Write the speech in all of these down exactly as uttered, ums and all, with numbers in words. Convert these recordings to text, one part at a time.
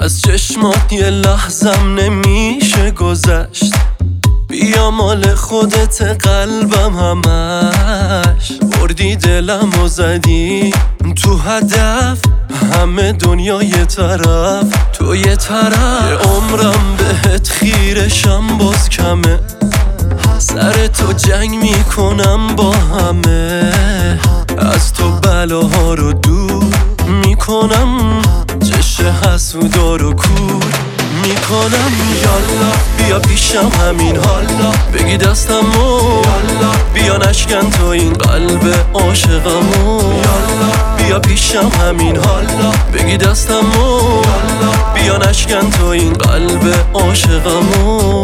از چشمات یه لحظم نمیشه گذشت. بیا مال خودت قلبم همش، بردی دلم و زدی تو هدف. همه دنیا یه طرف، تو یه طرف. یه عمرم بهت خیرشم باز کمه، سر تو جنگ میکنم با همه. از تو بلاها رو دور میکنم، چشه حسودا رو کور میکنم. یالا بیا پیشم همین حالا، بگی دستمو یالا. بیا نشکن تو این قلب عاشقمو یالا. بیا پیشم همین حالا، بگی دستمو یالا. بیا نشکن تو این قلب عاشقمو.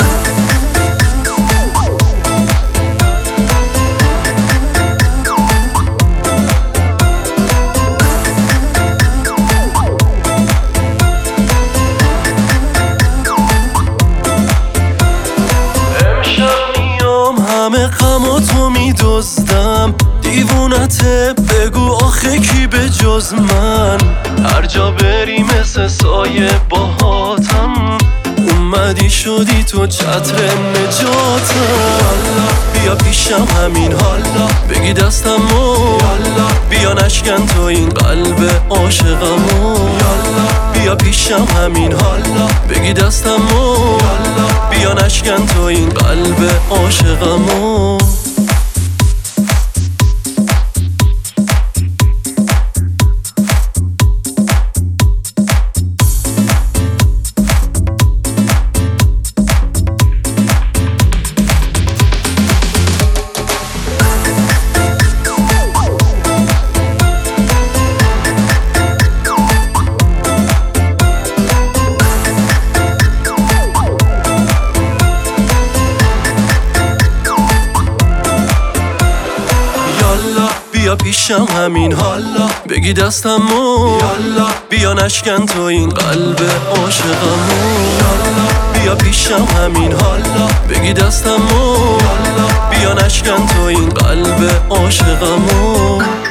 همه غماتو میدزدم، دیوونته بگو آخه کی به جز من. هر جا بری مثل سایه باهاتم، اومدی شدی تو چتر نجاتم. بیا پیشم همین حالا، بگی دستمو یالا. بیا نشکن تو این قلب عاشقمو یالا. بیا پیشم همین حالا، بگی دستمو یالا. بیا نشکن تو این قلب عاشقمو. بیا پیشم همین حالا، بگی دستمو یالا. بیا نشکن تو این قلب عاشقمو یالا. بیا پیشم همین حالا، بگی دستمو یالا. بیا نشکن تو این قلب عاشقمو.